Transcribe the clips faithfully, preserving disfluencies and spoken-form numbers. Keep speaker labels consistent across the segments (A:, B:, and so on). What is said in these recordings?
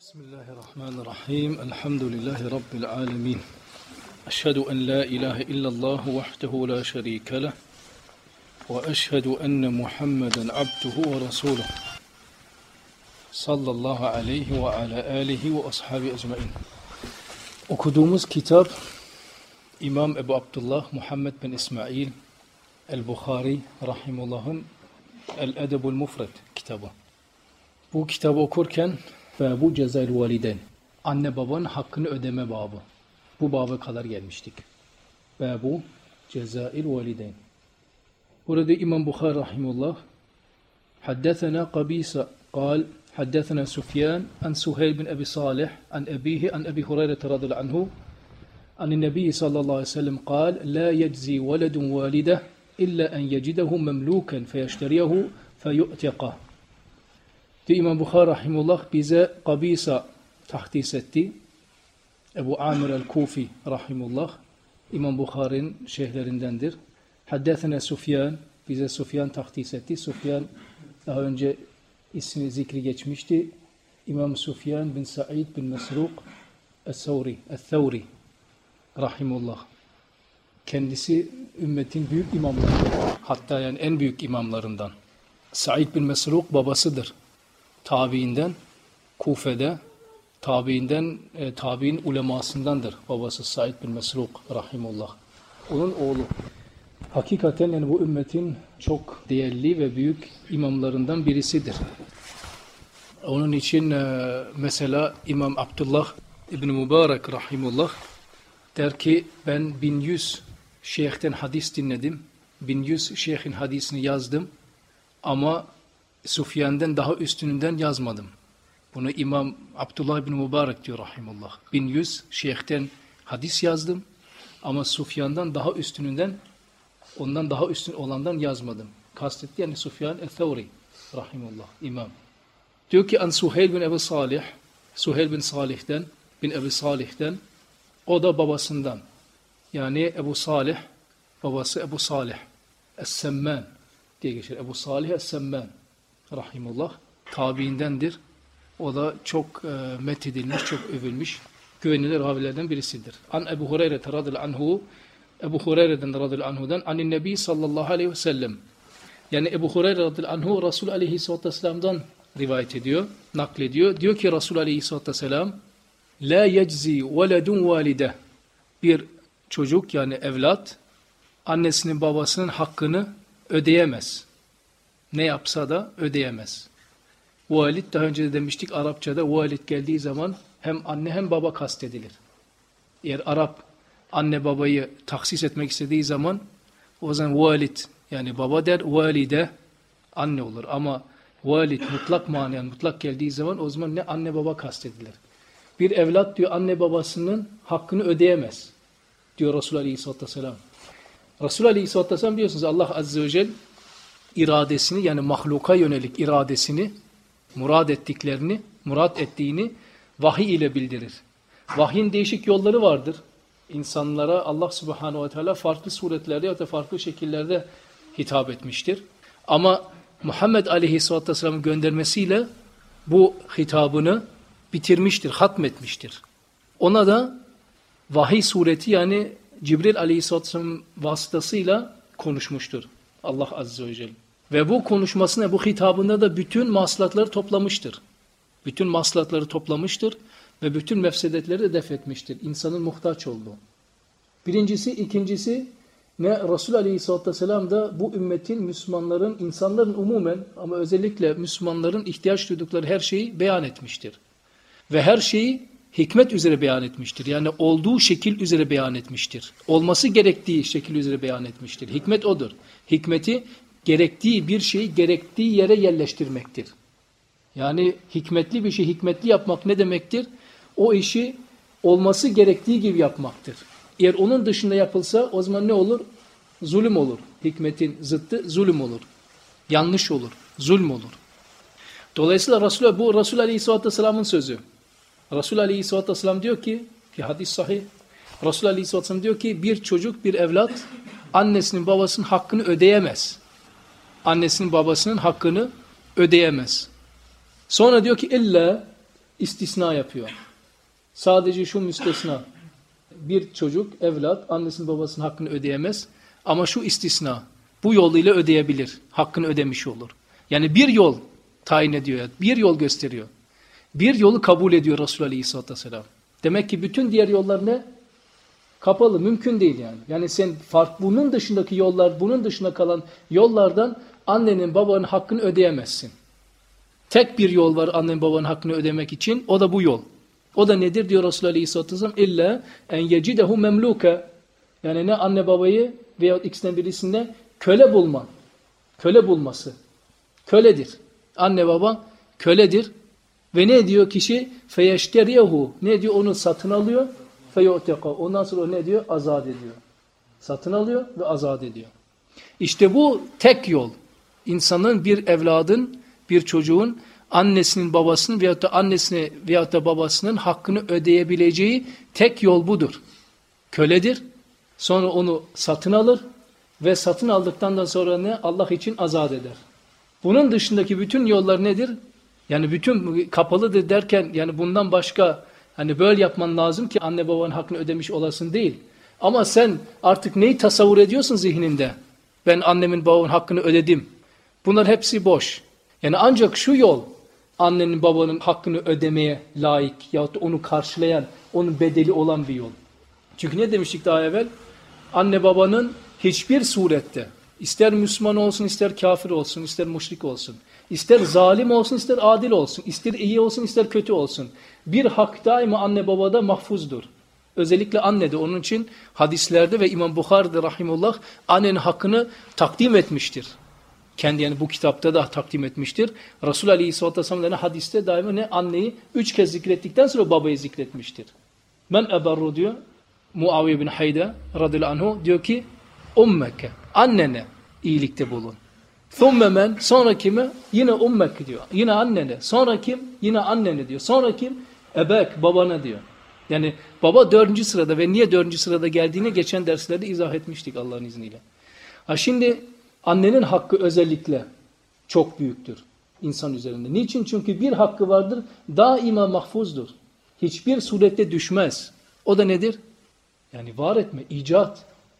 A: Bismillahirrahmanirrahim. Elhamdülillahi Rabbil alemin. Eşhedü en la ilahe illallah vahdehu la şerike leh. Ve eşhedü enne Muhammeden abduhu ve resuluhu. Sallallahu aleyhi ve ala alihi ve ashabi ecmain. Okuduğumuz kitap İmam Ebu Abdullah Muhammed bin İsmail el-Bukhari rahimullah'ın El-Edebul Mufred kitabı. Bu kitabı okurken ve bu cezail validen, anne babanın hakkını ödeme babı. Bu baba kadar gelmiştik. Ve bu cezail validen. Burada İmam Bukhari rahimullah haddethena Qabisa قال حدثنا سفيان عن سهيل بن أبي صالح عن أبيه عن أبي هريرة رضي الله عنه عن النبي صلى الله عليه وسلم قال لا يجزي ولد والده إلا أن يجده مملوكا فيشتريه فيؤتقه. İmam Bukhari rahimullah bize Qabisa tahdis etti. Ebu Amir el-Kufi rahimullah İmam Bukhari'nin şeyhlerindendir. Haddethene Sufyan, bize Sufyan tahdis etti. Sufyan daha önce ismi zikri geçmişti. İmam Sufyan bin Sa'id bin Mesruk Es-Savri, Es-Thawri rahimullah. Kendisi ümmetin büyük imamları. Hatta yani en büyük imamlarından. Sa'id bin Mesruk babasıdır. Tabiinden, Kufe'de, tabiinden, e, tabiin ulemasındandır babası Said bin Mesruk rahimullah. Onun oğlu. Hakikaten yani bu ümmetin çok değerli ve büyük imamlarından birisidir. Onun için e, mesela İmam Abdullah İbn Mübarek rahimullah der ki ben bin yüz şeyhten hadis dinledim. bin yüz şeyhin hadisini yazdım ama Sufyan'dan daha üstününden yazmadım. Bunu İmam Abdullah bin Mübarek diyor rahimullah. bin yüz şeyhten hadis yazdım ama Sufyan'dan daha üstününden, ondan daha üstün olandan yazmadım. Kastetti yani Sufyan el-Thawri rahimullah imam. Diyor ki an Suheyl bin Ebi Salih, Suheyl bin Salih'ten, bin Ebi Salih'ten, o da babasından. Yani Ebu Salih, babası Ebu Salih Es-Semman diye geçer. Ebu Salih Es-Semman rahimullah tabiindendir. O da çok e, methedilmiş, çok övülmüş, güvenilir ravilerden birisidir. An Ebu Hureyre radıyallahu anhu, Ebu Hureyre'den radıyallahu anhu'dan anin Nebi sallallahu aleyhi ve sellem. Yani Ebu Hureyre radıyallahu anhu Resul aleyhissalatü vesselam'dan rivayet ediyor, naklediyor. Diyor ki Resul aleyhissalatü vesselam la yeczi veledun valide. Bir çocuk yani evlat annesinin babasının hakkını ödeyemez. Ne yapsa da ödeyemez. Valid daha önce de demiştik Arapçada valid geldiği zaman hem anne hem baba kastedilir. Eğer Arap anne babayı taksis etmek istediği zaman o zaman valid yani baba der, valide anne olur. Ama valid mutlak manayan mutlak geldiği zaman o zaman ne anne baba kastedilir. Bir evlat diyor anne babasının hakkını ödeyemez diyor Resulullah Aleyhisselatü Vesselam. Resulullah Aleyhisselatü Vesselam biliyorsunuz Allah Azze ve Celle iradesini yani mahluka yönelik iradesini, murad ettiklerini, murad ettiğini vahiy ile bildirir. Vahyin değişik yolları vardır. İnsanlara Allah Subhanahu ve Teala farklı suretlerde ya da farklı şekillerde hitap etmiştir. Ama Muhammed Aleyhisselatü Vesselam'ın göndermesiyle bu hitabını bitirmiştir, hatmetmiştir. Ona da vahiy sureti yani Cibril Aleyhisselatü Vesselam vasıtasıyla konuşmuştur Allah Azze ve Celle. Ve bu konuşmasına, bu hitabında da bütün maslahatları toplamıştır. Bütün maslahatları toplamıştır ve bütün mefsedetleri de def etmiştir. İnsanın muhtaç olduğu. Birincisi, ikincisi ne Resul Aleyhisselatü Vesselam da bu ümmetin, Müslümanların, insanların umumen ama özellikle Müslümanların ihtiyaç duydukları her şeyi beyan etmiştir. Ve her şeyi hikmet üzere beyan etmiştir. Yani olduğu şekil üzere beyan etmiştir. Olması gerektiği şekil üzere beyan etmiştir. Hikmet odur. Hikmeti gerektiği bir şeyi gerektiği yere yerleştirmektir. Yani hikmetli bir şey hikmetli yapmak ne demektir? O işi olması gerektiği gibi yapmaktır. Eğer onun dışında yapılsa o zaman ne olur? Zulüm olur. Hikmetin zıttı zulüm olur. Yanlış olur. Zulm olur. Dolayısıyla Resulullah, bu Resul Aleyhisselatü Vesselam'ın sözü. Resul Aleyhisselatü Vesselam diyor ki, ki hadis sahih, Resul Aleyhisselatü Vesselam diyor ki bir çocuk, bir evlat annesinin babasının hakkını ödeyemez. Annesinin babasının hakkını ödeyemez. Sonra diyor ki illa istisna yapıyor. Sadece şu müstesna. Bir çocuk, evlat, annesinin babasının hakkını ödeyemez. Ama şu istisna. Bu yoluyla ödeyebilir. Hakkını ödemiş olur. Yani bir yol tayin ediyor. Bir yol gösteriyor. Bir yolu kabul ediyor Resulullah Aleyhisselatü Vesselam. Demek ki bütün diğer yollar ne? Kapalı, mümkün değil yani. Yani sen fark, bunun dışındaki yollar, bunun dışında kalan yollardan annenin babanın hakkını ödeyemezsin. Tek bir yol var annenin babanın hakkını ödemek için, o da bu yol. O da nedir diyor Resulullah Aleyhisselatü Vesselam? İlla en yecidehu memluke. Yani ne anne babayı veyahut ikisinden birisinde köle bulman. Köle bulması. Köledir. Anne baba köledir. Ve ne diyor kişi? Feyeşteriyehu. Ne diyor? Onu satın alıyor. Feyo'teka. Ondan sonra ne diyor? Azat ediyor. Satın alıyor ve azat ediyor. İşte bu tek yol. İnsanın, bir evladın, bir çocuğun annesinin, babasının veyahut da annesine veyahut da babasının hakkını ödeyebileceği tek yol budur. Köledir. Sonra onu satın alır ve satın aldıktan sonra ne? Allah için azat eder. Bunun dışındaki bütün yollar nedir? Yani bütün kapalıdır derken yani bundan başka hani böyle yapman lazım ki anne babanın hakkını ödemiş olasın değil. Ama sen artık neyi tasavvur ediyorsun zihninde? Ben annemin babamın hakkını ödedim. Bunlar hepsi boş. Yani ancak şu yol annenin babanın hakkını ödemeye layık yahut da onu karşılayan, onun bedeli olan bir yol. Çünkü ne demiştik daha evvel? Anne babanın hiçbir surette, ister Müslüman olsun, ister kafir olsun, ister müşrik olsun, ister zalim olsun, ister adil olsun, ister iyi olsun, ister kötü olsun, bir hak daima anne babada mahfuzdur. Özellikle annede. Onun için hadislerde ve İmam Bukhari'de rahimullah annenin hakkını takdim etmiştir. Kendi yani bu kitapta da takdim etmiştir. Resul Aleyhisselatü Vesselam hadiste daima ne anneyi üç kez zikrettikten sonra babayı zikretmiştir. Men eberru diyor Muaviye bin Hayda radıyallahu anhu diyor ki ummeke, annene iyilikte bulun. Thumme men, sonra kime? Yine ummek diyor. Yine annene. Sonra kim? Yine annene diyor. Sonra kim? Ebek, babana diyor. Yani baba dördüncü sırada ve niye dördüncü sırada geldiğini geçen derslerde izah etmiştik Allah'ın izniyle. Ha şimdi annenin hakkı özellikle çok büyüktür insan üzerinde. Niçin? Çünkü bir hakkı vardır, daima mahfuzdur. Hiçbir surette düşmez. O da nedir? Yani var etme, icat.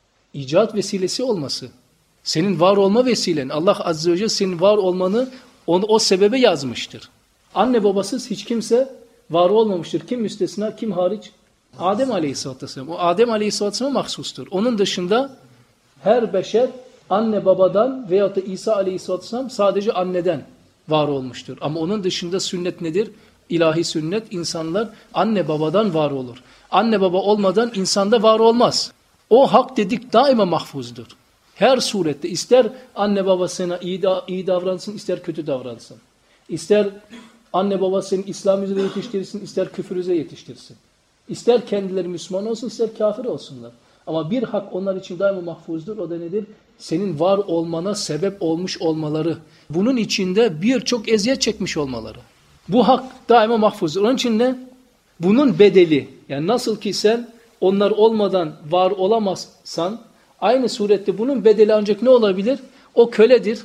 A: İcat vesilesi olması. Senin var olma vesilen. Allah Azze ve Celle senin var olmanı onu, o sebebe yazmıştır. Anne babasız hiç kimse var olmamıştır. Kim müstesna, kim hariç? Adem Aleyhisselatü Vesselam. O Adem Aleyhisselatü Vesselam'a mahsustur. Onun dışında her beşer anne babadan veyahut da İsa Aleyhisselatü Vesselam sadece anneden var olmuştur. Ama onun dışında sünnet nedir? İlahi sünnet, insanlar anne babadan var olur. Anne baba olmadan insanda var olmaz. O hak dedik daima mahfuzdur. Her surette ister anne babasına iyi, da, iyi davransın, ister kötü davransın. İster anne babasını İslam üzere yetiştirsin, ister küfür üzere yetiştirsin. İster kendileri Müslüman olsun, ister kafir olsunlar. Ama bir hak onlar için daima mahfuzdur. O da nedir? Senin var olmana sebep olmuş olmaları. Bunun içinde birçok eziyet çekmiş olmaları. Bu hak daima mahfuzdur. Onun için ne? Bunun bedeli. Yani nasıl ki sen onlar olmadan var olamazsan, aynı surette bunun bedeli ancak ne olabilir? O köledir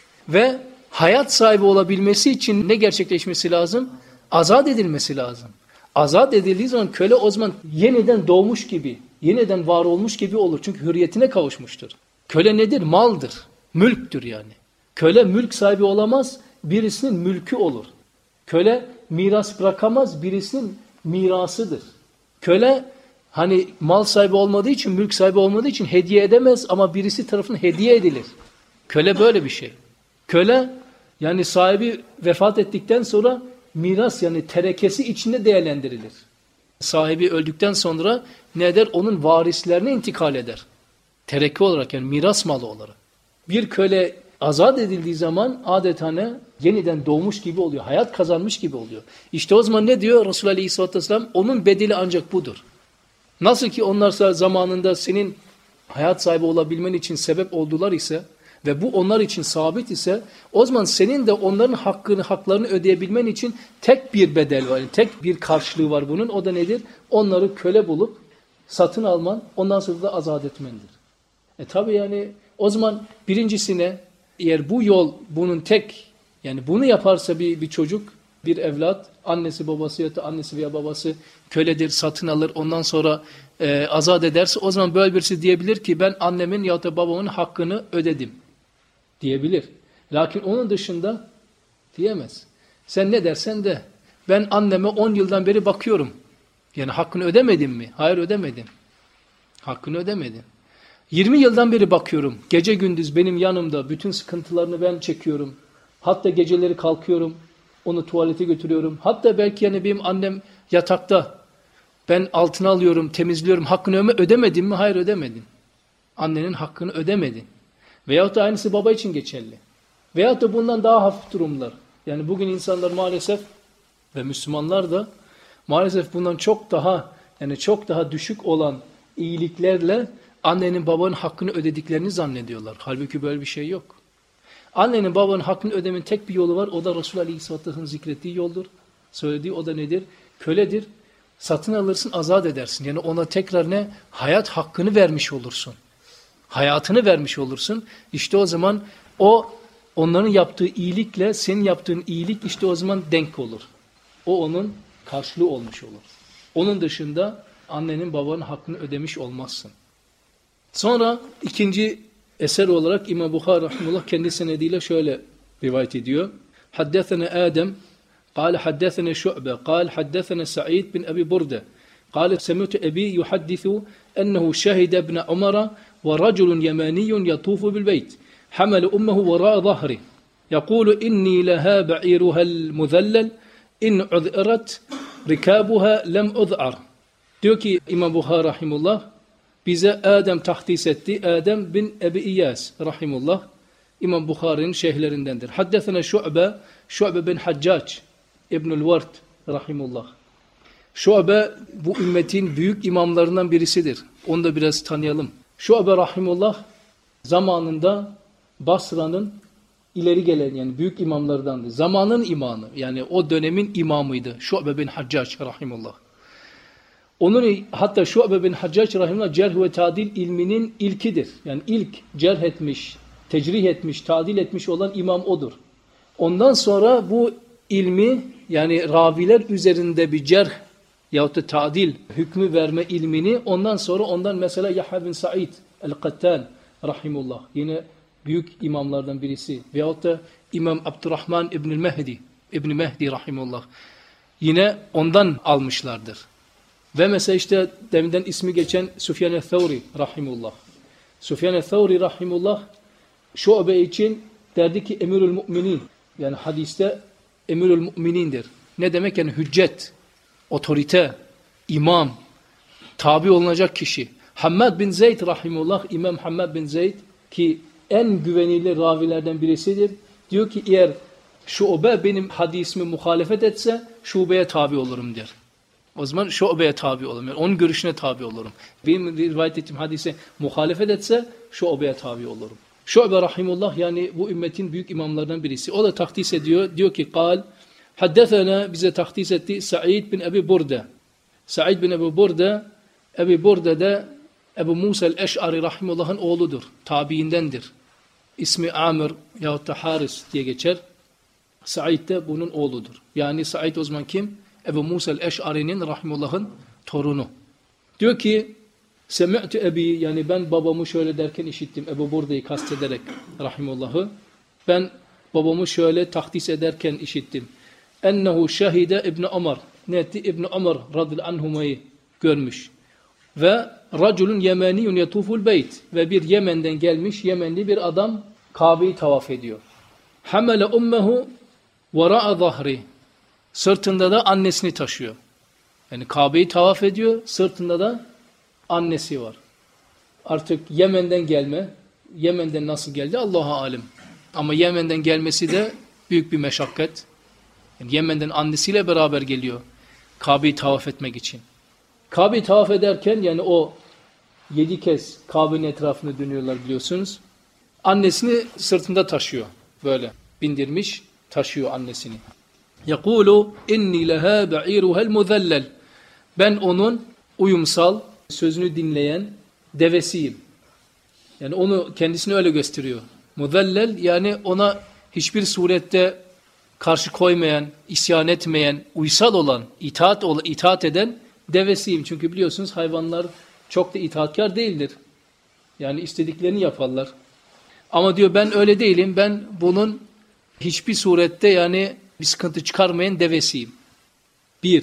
A: ve hayat sahibi olabilmesi için ne gerçekleşmesi lazım? Azat edilmesi lazım. Azat edildiği zaman köle o zaman yeniden doğmuş gibi, yeniden var olmuş gibi olur. Çünkü hürriyetine kavuşmuştur. Köle nedir? Maldır, mülktür yani. Köle mülk sahibi olamaz, birisinin mülkü olur. Köle miras bırakamaz, birisinin mirasıdır. Köle hani mal sahibi olmadığı için, mülk sahibi olmadığı için hediye edemez ama birisi tarafından hediye edilir. Köle böyle bir şey. Köle yani sahibi vefat ettikten sonra miras yani terekesi içinde değerlendirilir. Sahibi öldükten sonra ne eder? Onun varislerine intikal eder. Tereke olarak yani miras malı olarak. Bir köle azat edildiği zaman adeta ne? Yeniden doğmuş gibi oluyor. Hayat kazanmış gibi oluyor. İşte o zaman ne diyor Resulullah Aleyhisselatü Vesselam? Onun bedeli ancak budur. Nasıl ki onlar zamanında senin hayat sahibi olabilmen için sebep oldular ise ve bu onlar için sabit ise o zaman senin de onların hakkını, haklarını ödeyebilmen için tek bir bedel var. Yani tek bir karşılığı var bunun. O da nedir? Onları köle bulup satın alman, ondan sonra da azat etmendir. E tabi yani o zaman birincisine eğer bu yol bunun tek yani bunu yaparsa bir, bir çocuk bir evlat annesi babası ya da annesi veya babası köledir, satın alır, ondan sonra e, azat ederse o zaman böyle birisi diyebilir ki ben annemin ya da babamın hakkını ödedim diyebilir. Lakin onun dışında diyemez. Sen ne dersen de ben anneme on yıldan beri bakıyorum. Yani hakkını ödemedim mi? Hayır, ödemedim. Hakkını ödemedim. yirmi yıldan beri bakıyorum. Gece gündüz benim yanımda, bütün sıkıntılarını ben çekiyorum. Hatta geceleri kalkıyorum, onu tuvalete götürüyorum. Hatta belki yani benim annem yatakta, ben altına alıyorum, temizliyorum. Hakkını ödemedim mi? Hayır, ödemedim. Annenin hakkını ödemedin. Veyahut da aynısı baba için geçerli. Veyahut da bundan daha hafif durumlar. Yani bugün insanlar maalesef ve Müslümanlar da maalesef bundan çok daha yani çok daha düşük olan iyiliklerle annenin babanın hakkını ödediklerini zannediyorlar. Halbuki böyle bir şey yok. Annenin babanın hakkını ödemenin tek bir yolu var. O da Resulullah Aleyhisselatü Vesselam'ın zikrettiği yoldur. Söylediği o da nedir? Köledir. Satın alırsın, azat edersin. Yani ona tekrar ne? Hayat hakkını vermiş olursun. Hayatını vermiş olursun. İşte o zaman o onların yaptığı iyilikle senin yaptığın iyilik işte o zaman denk olur. O onun karşılığı olmuş olur. Onun dışında annenin babanın hakkını ödemiş olmazsın. Sonra ikinci eser olarak İmam Bukhari rahimehullah kendi senediyle şöyle rivayet ediyor. Haddesene Adem قال حدثنا شعبة قال حدثنا سعيد بن أبي بردة قال سمعت أبي يحدث أنه شهد ابن عمر ورجل يماني يطوف بالبيت حمل أمه وراء ظهره يقول إني لها بعيرها المذلل إن عذرت ركابها لم أذعر. Diyor ki İmam Bukhari rahimullah bize Adem tahdis etti. Adem bin Ebi İyas rahimullah İmam Bukhari'nin şeyhlerindendir. Haddesena Şu'be, Şu'be bin Haccac İbnül Vard rahimullah. Şu'be bu ümmetin büyük imamlarından birisidir. Onu da biraz tanıyalım. Şu'be rahimullah zamanında Basra'nın ileri gelen yani büyük imamlardandı. Zamanın imamı yani o dönemin imamıydı. Şu'be bin Haccac rahimullah. Onun hatta Şu'be bin Haccac rahimullah cerh ve tadil ilminin ilkidir. Yani ilk cerh etmiş, tecrih etmiş, tadil etmiş olan imam odur. Ondan sonra bu ilmi yani raviler üzerinde bir cerh yahut da tadil hükmü verme ilmini ondan sonra ondan mesela Yahya bin Sa'id el-Qattan rahimullah yine büyük imamlardan birisi veyahut da İmam Abdurrahman İbnül Mehdi İbn Mehdi rahimullah yine ondan almışlardır. Ve mesela işte deminden ismi geçen Süfyan el-Thawri rahimullah. Süfyan el-Thawri rahimullah Şu'be için derdi ki Emirül Müminin yani hadiste Emirül Müminindir. Ne demek yani hüccet, otorite, imam, tabi olunacak kişi. Hammad bin Zeyd rahimullah İmam Hammad bin Zeyd ki en güvenilir ravilerden birisidir. Diyor ki eğer Şu'be benim hadisimi muhalefet etse Şube'ye tabi olurum der. O zaman Şu'be'ye tabi olurum. Yani onun görüşüne tabi olurum. Benim rivayet ettiğim hadise muhalefet etse Şu'be'ye tabi olurum. Şu'be rahimullah yani bu ümmetin büyük imamlarından birisi. O da tahdis ediyor. Diyor ki kal haddesena bize tahdis etti Sa'id bin Ebi Burde. Sa'id bin Ebi Burde Ebi Burde de Ebu Musa el-Eş'ari rahimullah'ın oğludur. Tabiindendir. İsmi Amir yahut da Haris diye geçer. Sa'id de bunun oğludur. Yani Sa'id o zaman kim? Ebu Musa el-Eş'ari'nin rahimullah'ın torunu. Diyor ki Semi'tu ebi yani ben babamı şöyle derken işittim. Ebu Burde'yi kastederek rahimullah'ı. Ben babamı şöyle tahdis ederken işittim. Ennehu şahide İbni Ömer. Ne etti? İbni Ömer radıyallahu anhumayı görmüş. Ve raculun yemeniyun yatuful beyt. Ve bir Yemen'den gelmiş Yemenli bir adam Kabe'yi tavaf ediyor. Hamele ummehu vera'a zahri. Sırtında da annesini taşıyor. Yani Kabe'yi tavaf ediyor. Sırtında da annesi var. Artık Yemen'den gelme. Yemen'den nasıl geldi Allah'a alim. Ama Yemen'den gelmesi de büyük bir meşakkat. Yani Yemen'den annesiyle beraber geliyor. Kabe'yi tavaf etmek için. Kabe'yi tavaf ederken yani o yedi kez Kabe'nin etrafını dönüyorlar biliyorsunuz. Annesini sırtında taşıyor. Böyle bindirmiş taşıyor annesini. Yakulu inni leha ba'iruhel muzellel. Ben onun uyumsal, sözünü dinleyen devesiyim. Yani onu kendisini öyle gösteriyor. Muzellel yani ona hiçbir surette karşı koymayan, isyan etmeyen, uysal olan, itaat, itaat eden devesiyim. Çünkü biliyorsunuz hayvanlar çok da itaatkar değildir. Yani istediklerini yaparlar. Ama diyor ben öyle değilim. Ben bunun hiçbir surette yani bir sıkıntı çıkarmayan devesiyim. Bir.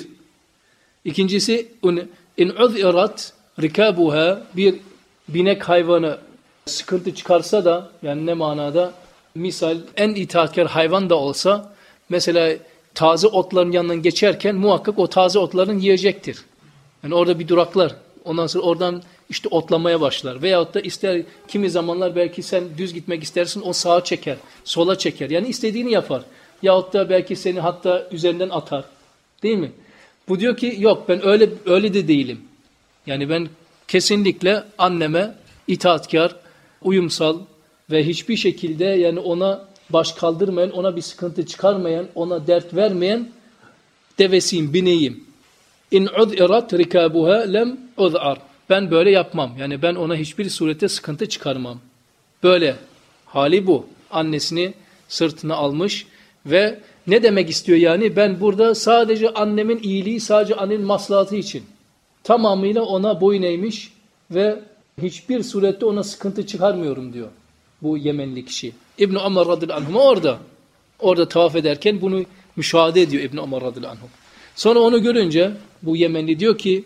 A: İkincisi in uz'irat rikabuha, bir binek hayvanı sıkıntı çıkarsa da, yani ne manada, misal en itaatkar hayvan da olsa mesela taze otların yanından geçerken muhakkak o taze otların yiyecektir. Yani orada bir duraklar. Ondan sonra oradan işte otlamaya başlar. Veyahut da ister kimi zamanlar belki sen düz gitmek istersin, o sağa çeker, sola çeker. Yani istediğini yapar. Yahut da belki seni hatta üzerinden atar. Değil mi? Bu diyor ki yok, ben öyle öyle de değilim. Yani ben kesinlikle anneme itaatkar, uyumsal ve hiçbir şekilde yani ona baş kaldırmayan, ona bir sıkıntı çıkarmayan, ona dert vermeyen devesiyim, bineğim. İn uz'irat rikabuha lem uz'ar. Ben böyle yapmam. Yani ben ona hiçbir surette sıkıntı çıkarmam. Böyle. Hali bu. Annesini sırtına almış ve ne demek istiyor yani? Ben burada sadece annemin iyiliği, sadece annenin maslahatı için tamamıyla ona boyun eğmiş ve hiçbir surette ona sıkıntı çıkarmıyorum diyor bu Yemenli kişi. İbn Ömer radıyallahu anh orada. Orada tavaf ederken bunu müşahede ediyor İbn Ömer radıyallahu anh. Sonra onu görünce bu Yemenli diyor ki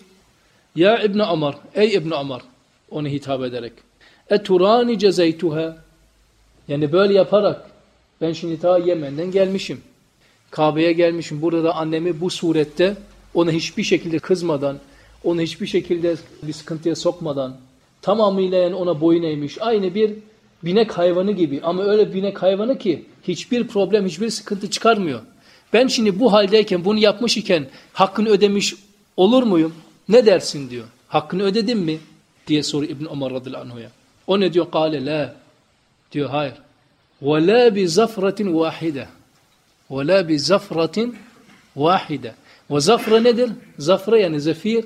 A: ya İbn Ömer, ey İbn Ömer, onu hitap ederek eturani cezeytuha, yani böyle yaparak ben şimdi ta Yemen'den gelmişim. Kabe'ye gelmişim. Burada da annemi bu surette ona hiçbir şekilde kızmadan, onu hiçbir şekilde bir sıkıntıya sokmadan tamamıyla yani ona boyun eğmiş. Aynı bir binek hayvanı gibi, ama öyle binek hayvanı ki hiçbir problem, hiçbir sıkıntı çıkarmıyor. Ben şimdi bu haldeyken, bunu yapmış iken hakkını ödemiş olur muyum? Ne dersin diyor. Hakkını ödedin mi? Diye soruyor İbn Ömer radıyallahu anh'a. O ne diyor? Kale la. Diyor hayır. Ve la bi zafratin vahide. Ve la bi zafratin vahide. Ve zafra nedir? Zafra yani zefir.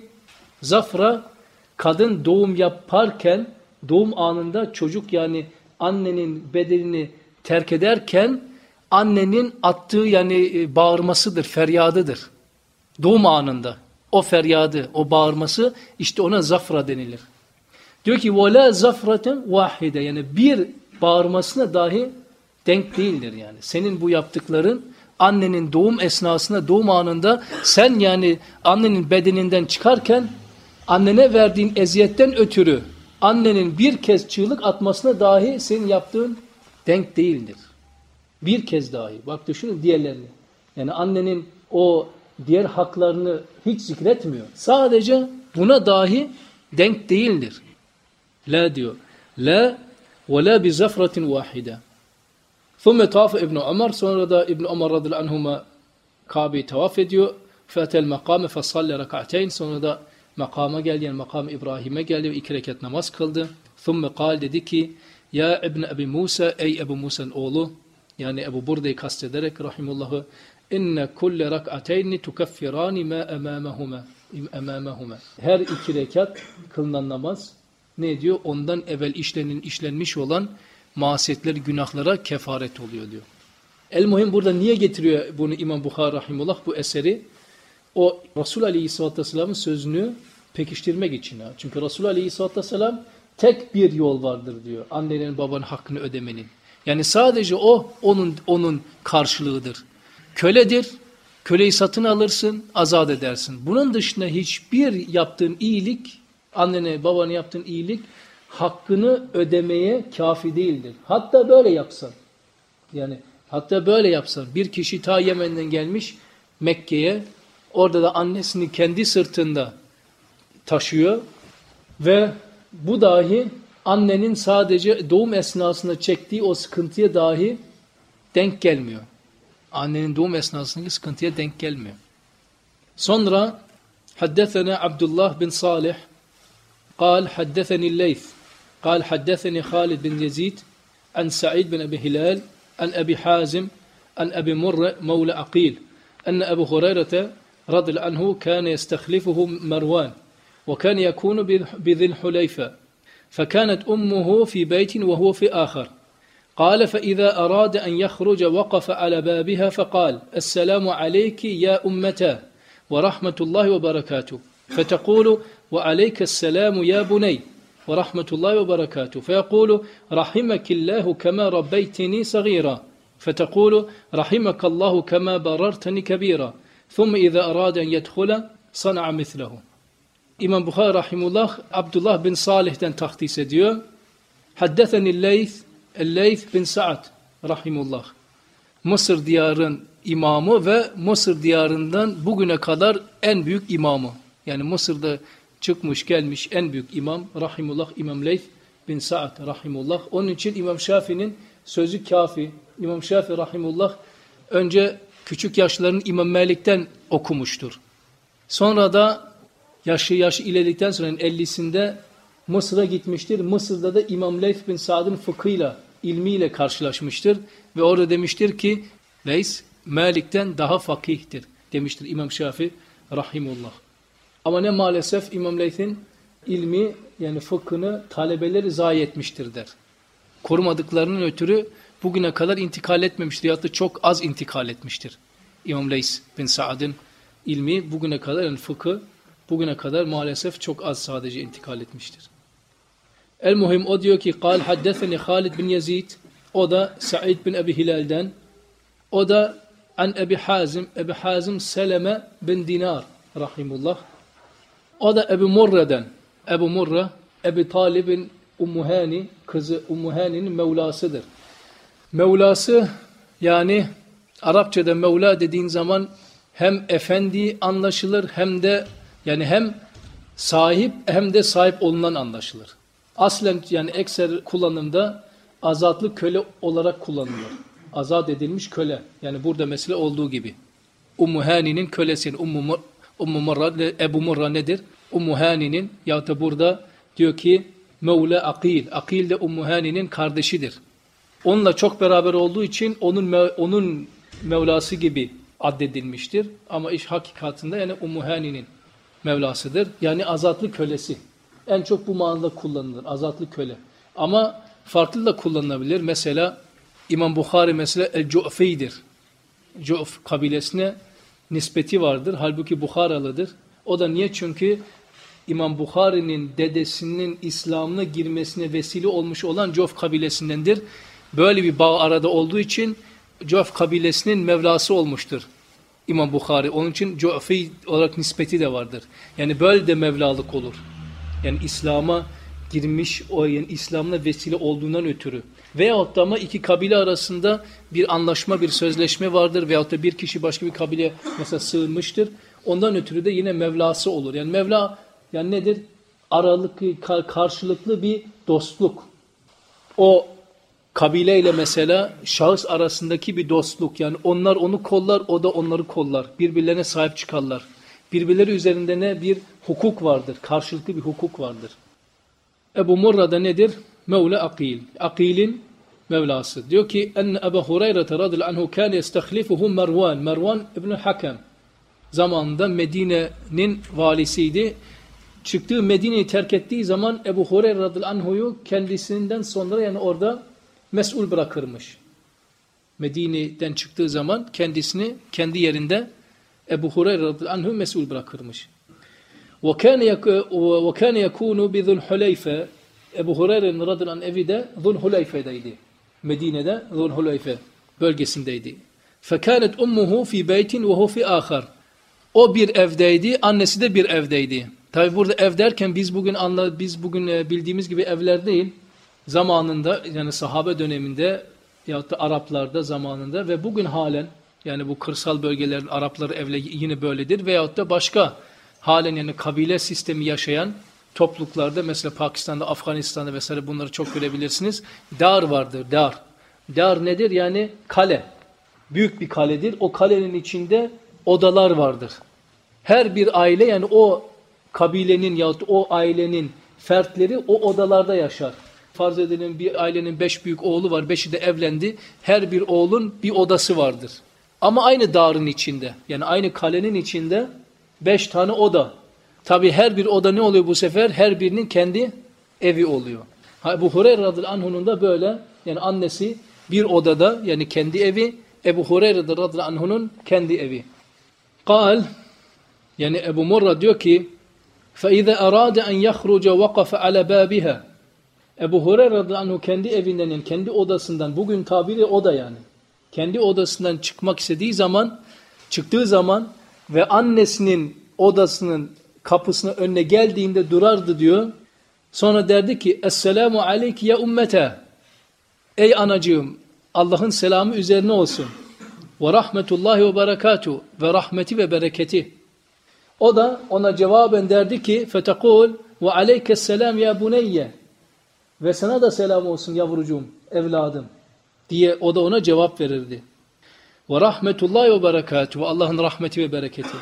A: Zafra kadın doğum yaparken, doğum anında çocuk yani annenin bedenini terk ederken annenin attığı yani bağırmasıdır, feryadıdır. Doğum anında o feryadı, o bağırması, işte ona zafra denilir. Diyor ki وَلَا زَفْرَةً وَاحِدَ, yani bir bağırmasına dahi denk değildir yani. Senin bu yaptıkların annenin doğum esnasında, doğum anında sen yani annenin bedeninden çıkarken annene verdiğin eziyetten ötürü annenin bir kez çığlık atmasına dahi senin yaptığın denk değildir. Bir kez dahi. Bak düşünün diğerlerini. Yani annenin o diğer haklarını hiç zikretmiyor. Sadece buna dahi denk değildir. La diyor. La ve la bi zafratin vahide. Thumme tavaf İbn Ömer, sonra da İbn Ömer radıyallahu anhuma Kabe'yi tavaf ediyor. Fetel makame fesalle rak'ateyn, sonra da makama geldi, yani makam İbrahim'e geldi ve iki rekat namaz kıldı. Thumme kal, dedi ki ya İbn Ebi Musa, ey Ebu Musa'nın oğlu, yani Ebu Burda'yı kastederek rahimullahı, inne kulle rak'ateyni tukaffirani ma emamehuma emamehuma. Her iki rekat kılınan namaz ne diyor? Ondan evvel işlenin işlenmiş olan masiyetler, günahlara kefaret oluyor diyor. El muhim burada niye getiriyor bunu İmam Bukhari rahimullah bu eseri? O Resul Aleyhisselatü Vesselam'ın sözünü pekiştirmek için. Ha. Çünkü Resul Aleyhisselatü Vesselam tek bir yol vardır diyor. Annenin babanın hakkını ödemenin. Yani sadece o onun onun karşılığıdır. Köledir. Köleyi satın alırsın, azat edersin. Bunun dışında hiçbir yaptığın iyilik, annene babana yaptığın iyilik hakkını ödemeye kafi değildir. Hatta böyle yapsan. Yani hatta böyle yapsan. Bir kişi ta Yemen'den gelmiş Mekke'ye, orada da annesini kendi sırtında taşıyor ve bu dahi annenin sadece doğum esnasında çektiği o sıkıntıya dahi denk gelmiyor. Annenin doğum esnasındaki sıkıntıya denk gelmiyor. Sonra haddethena Abdullah bin Salih قال حدثني الليث قال حدثني خالد بن يزيد عن سعيد بن أبي هلال عن أبي حازم عن أبي مرة مولى عقيل أن أبو هريرة رضي الله عنه كان يستخلفه مروان وكان يكون بذي الحليفة فكانت أمه في بيت وهو في آخر قال فإذا أراد أن يخرج وقف على بابها فقال السلام عليك يا أمتا ورحمة الله وبركاته فتقول وعليك السلام يا بني ورحمة الله وبركاته فيقول رحمك الله كما ربيتني صغيرا فتقول رحمك الله كما بررتني كبيرا ثم إذا أراد أن يدخل صنع مثله. İmam Bukhari rahimullah Abdullah bin Salih'ten tahdis ediyor. Haddetheni Leyth, Leyth bin Sa'd rahimullah. Mısır diyarın imamı ve Mısır diyarından bugüne kadar en büyük imamı. Yani Mısır'da çıkmış gelmiş en büyük imam rahimullah İmam Leyth bin Sa'd rahimullah. Onun için İmam Şafii'nin sözü kafi. İmam Şafii rahimullah önce küçük yaşlarını İmam Malik'ten okumuştur. Sonra da yaşı yaşı ilerledikten sonra ellisinde Mısır'a gitmiştir. Mısır'da da İmam Leyth bin Sa'd'ın fıkhıyla, ilmiyle karşılaşmıştır. Ve orada demiştir ki Leys Malik'ten daha fakihtir demiştir İmam Şafii rahimullah. Ama ne maalesef İmam Leyth'in ilmi yani fıkhını talebeleri zayi etmiştir der. Korumadıklarının ötürü bugüne kadar intikal etmemiştir. Ya da çok az intikal etmiştir. İmam Leys bin Sa'd'ın ilmi bugüne kadar yani fıkhı bugüne kadar maalesef çok az sadece intikal etmiştir. El muhim o diyor ki قال حدثني Halid bin Yazid, o da Sa'id bin Ebi Hilal'den, o da an Ebi Hazim, Ebi Hazim Seleme bin Dinar rahimullah, o da Ebu Murra'dan, Ebu Murra Ebi Talib'in Ummu Hani, kızı Ummu Hani'nin Mevlasıdır. Mevlası yani Arapçada Mevla dediğin zaman hem efendi anlaşılır hem de yani hem sahip hem de sahip olunan anlaşılır. Aslen yani ekser kullanımda azatlı köle olarak kullanılır. Azat edilmiş köle. Yani burada mesela olduğu gibi. Ummu Hani'nin kölesi. Ummu, Ummu Murra, Ebu Murra nedir? Ummu Hani'nin ya da burada diyor ki Mevla Akil. Akil de Ummu Hani'nin kardeşidir. Onunla çok beraber olduğu için onun onun Mevlası gibi addedilmiştir. Ama iş hakikatinde yani Ummu Hani'nin Mevlasıdır. Yani azatlı kölesi. En çok bu manada kullanılır. Azatlı köle. Ama farklı da kullanılabilir. Mesela İmam Bukhari mesela El-Cu'fi'dir. Cu'f kabilesine nispeti vardır. Halbuki Bukharalıdır. O da niye? Çünkü İmam Bukhari'nin dedesinin İslam'ına girmesine vesile olmuş olan Cu'f kabilesindendir. Böyle bir bağ arada olduğu için Cu'f kabilesinin Mevlası olmuştur İmam Bukhari. Onun için Cu'fi olarak nispeti de vardır. Yani böyle de Mevlalık olur. Yani İslam'a girmiş, o yani İslam'la vesile olduğundan ötürü. Veyahut da ama iki kabile arasında bir anlaşma, bir sözleşme vardır. Veyahut da bir kişi başka bir kabile mesela sığınmıştır. Ondan ötürü de yine Mevlası olur. Yani Mevla yani nedir? Aralıklı, karşılıklı bir dostluk. O kabileyle mesela şahıs arasındaki bir dostluk. Yani onlar onu kollar, o da onları kollar. Birbirlerine sahip çıkarlar. Birbirleri üzerinde ne? Bir hukuk vardır. Karşılıklı bir hukuk vardır. Ebu Murra'da nedir? Mevla Akil. Akil'in Mevlası. Diyor ki enne Ebu Hureyre radıyallahu anhu kâne yestehlifuhu Mervan. Mervan İbn-i Hakem. Zamanında Medine'nin valisiydi. Çıktığı Medine'yi terk ettiği zaman Ebu Hureyre radıyallahu anhu'yu kendisinden sonra yani orada mesul bırakırmış. Medine'den çıktığı zaman kendisini kendi yerinde Ebu Hureyre radıyallahu anhu mesul bırakırmış. وَكَانَ يَكُونُ بِذُلْ حُلَيْفَ Ebu Hureyre'nin radıyallahu anh evi de Zulhuleyfe'deydi. Medine'de Zulhuleyfe bölgesindeydi. فَكَانَتْ اُمُّهُ فِي بَيْتٍ وَهُ فِي آخَرٍ O bir evdeydi, annesi de bir evdeydi. Tabi burada ev derken biz bugün anla, biz bugün bildiğimiz gibi evler değil. Zamanında yani sahabe döneminde yahut da Araplarda zamanında ve bugün halen yani bu kırsal bölgelerin Arapları evleri yine böyledir. Veyahut da başka halen yani kabile sistemi yaşayan topluluklarda mesela Pakistan'da, Afganistan'da vesaire bunları çok görebilirsiniz. Dar vardır, dar. Dar nedir? Yani kale. Büyük bir kaledir. O kalenin içinde odalar vardır. Her bir aile yani o kabilenin yahut o ailenin fertleri o odalarda yaşar. Farz edelim bir ailenin beş büyük oğlu var, beşi de evlendi. Her bir oğlun bir odası vardır. Ama aynı dağın içinde, yani aynı kalenin içinde beş tane oda. Tabi her bir oda ne oluyor bu sefer? Her birinin kendi evi oluyor. Bu Hureyre radıyallahu anh'un da böyle, yani annesi Bir odada, yani kendi evi, Ebu Hureyre radıyallahu anh'unun kendi evi. Kal, yani Ebu Murra diyor ki فَاِذَا اَرَادَ اَنْ يَخْرُجَ وَقَفَ عَلَى بَابِهَا. Ebu Hureyre radıyallahu anh kendi evinden, yani kendi odasından, bugün tabiri oda yani, kendi odasından çıkmak istediği zaman, çıktığı zaman ve annesinin odasının kapısının önüne geldiğinde durardı diyor. Sonra derdi ki Esselamu aleyki ya ümmete. Ey anacığım, Allah'ın selamı üzerine olsun. Ve rahmetullahi ve berekatuhu, ve rahmeti ve bereketi. O da ona cevaben derdi ki fetekul ve aleykesselam ya buneyye. Ve sana da selam olsun yavrucuğum, evladım diye o da ona cevap verirdi. Ve rahmetullahi ve berekatuhu, Allah'ın rahmeti ve bereketi.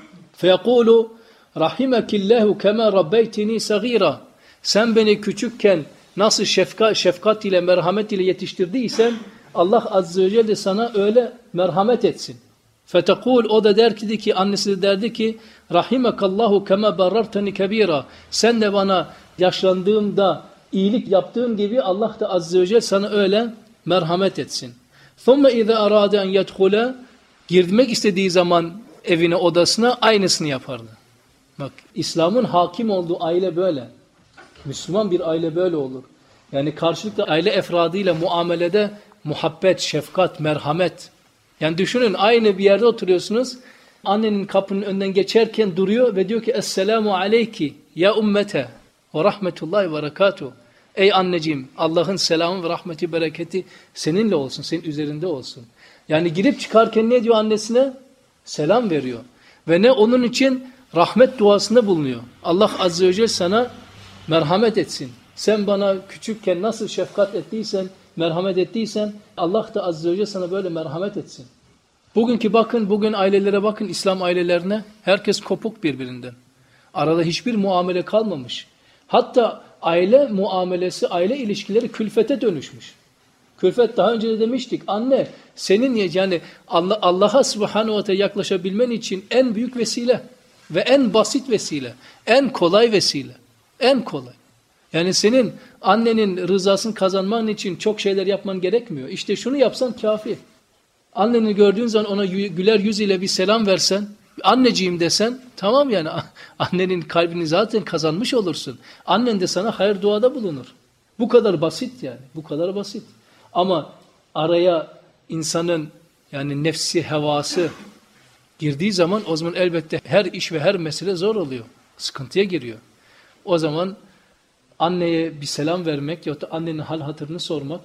A: Feyekulu rahimekillahu kema rabbeytini sagira. Sen beni küçükken nasıl şefkat, şefkat ile merhamet ile yetiştirdiysen Allah azze ve celle sana öyle merhamet etsin. Fetekul, o da derdi ki, annesi de derdi ki rahimekallahu kema barartani kebira. Sen de bana yaşlandığımda iyilik yaptığın gibi Allah da azze ve celle sana öyle merhamet etsin. Thumma iza arada en yedhula, girmek istediği zaman evine, odasına aynısını yapardı. Bak, İslam'ın hakim olduğu aile böyle. Müslüman bir aile böyle olur. Yani karşılıklı aile efradıyla muamelede muhabbet, şefkat, merhamet. Yani düşünün, aynı bir yerde oturuyorsunuz. Annenin kapının önünden geçerken duruyor ve diyor ki Esselamu aleyki ya ümmete ve rahmetullahi ve berekatuhu. Ey anneciğim, Allah'ın selamı ve rahmeti, bereketi seninle olsun, senin üzerinde olsun. Yani girip çıkarken ne diyor annesine? Selam veriyor. Ve ne onun için rahmet duasında bulunuyor. Allah azze ve celle sana merhamet etsin. Sen bana küçükken nasıl şefkat ettiysen, merhamet ettiysen Allah da azze ve celle sana böyle merhamet etsin. Bugünkü bakın, bugün ailelere bakın, İslam ailelerine, herkes kopuk birbirinden. Arada hiçbir muamele kalmamış. Hatta aile muamelesi, aile ilişkileri külfete dönüşmüş. Külfet, daha önce de demiştik, anne senin yani Allah, Allah'a subhanahu ve teala yaklaşabilmen için en büyük vesile ve en basit vesile, en kolay vesile, en kolay. Yani senin annenin rızasını kazanman için çok şeyler yapman gerekmiyor. İşte şunu yapsan kafi. Anneni gördüğün zaman ona güler yüz ile bir selam versen, anneciğim desen, tamam yani annenin kalbini zaten kazanmış olursun. Annen de sana hayır duada bulunur. Bu kadar basit yani, bu kadar basit. Ama araya insanın yani nefsi, hevası girdiği zaman o zaman elbette her iş ve her mesele zor oluyor. Sıkıntıya giriyor. O zaman anneye bir selam vermek ya da annenin hal hatırını sormak